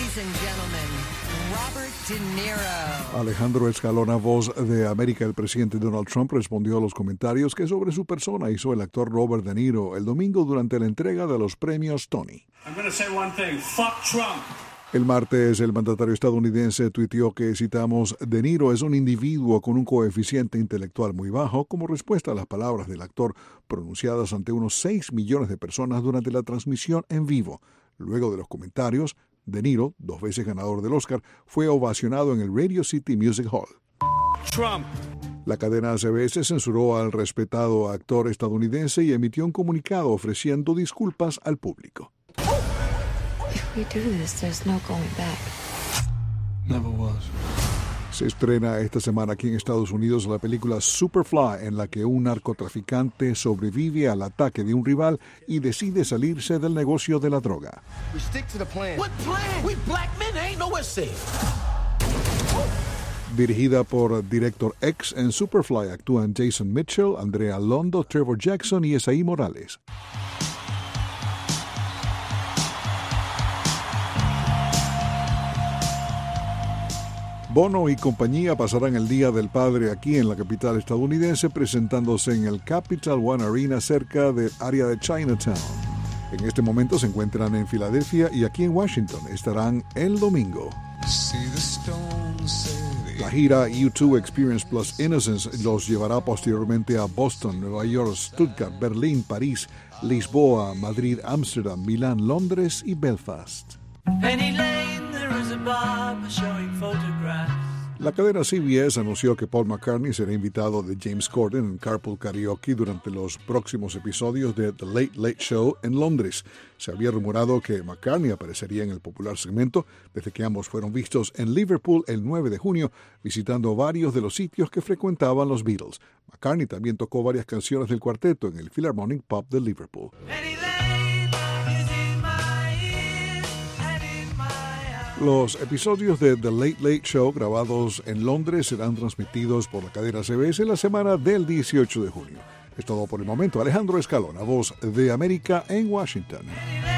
Ladies and gentlemen, Robert De Niro. Alejandro Escalona, voz de América. El presidente Donald Trump respondió a los comentarios que sobre su persona hizo el actor Robert De Niro el domingo durante la entrega de los premios Tony. I'm going to say one thing. Fuck Trump. El martes, el mandatario estadounidense tuiteó que, citamos, De Niro es un individuo con un coeficiente intelectual muy bajo, como respuesta a las palabras del actor pronunciadas ante unos 6 millones de personas durante la transmisión en vivo. Luego de los comentarios, De Niro, 2 veces ganador del Oscar, fue ovacionado en el Radio City Music Hall. Trump. La cadena CBS censuró al respetado actor estadounidense y emitió un comunicado ofreciendo disculpas al público. If we do this, there's no going back. Never was. Se estrena esta semana aquí en Estados Unidos la película Superfly, en la que un narcotraficante sobrevive al ataque de un rival y decide salirse del negocio de la droga. We stick to the plan. What plan? We black men ain't nowhere safe. Dirigida por Director X, en Superfly actúan Jason Mitchell, Andrea Londo, Trevor Jackson y Esaí Morales. Bono y compañía pasarán el Día del Padre aquí en la capital estadounidense, presentándose en el Capital One Arena cerca del área de Chinatown. En este momento se encuentran en Filadelfia y aquí en Washington estarán el domingo. La gira U2 Experience Plus Innocence los llevará posteriormente a Boston, Nueva York, Stuttgart, Berlín, París, Lisboa, Madrid, Ámsterdam, Milán, Londres y Belfast. Penny Lane, there is a barber showing photographs. La cadena CBS anunció que Paul McCartney será invitado de James Corden en Carpool Karaoke durante los próximos episodios de The Late Late Show en Londres. Se había rumorado que McCartney aparecería en el popular segmento desde que ambos fueron vistos en Liverpool el 9 de junio, visitando varios de los sitios que frecuentaban los Beatles. McCartney también tocó varias canciones del cuarteto en el Philharmonic Pub de Liverpool. Penny Lane is in my ears and in my eyes. Los episodios de The Late Late Show grabados en Londres serán transmitidos por la cadena CBS la semana del 18 de junio. Es todo por el momento. Alejandro Escalona, voz de América en Washington.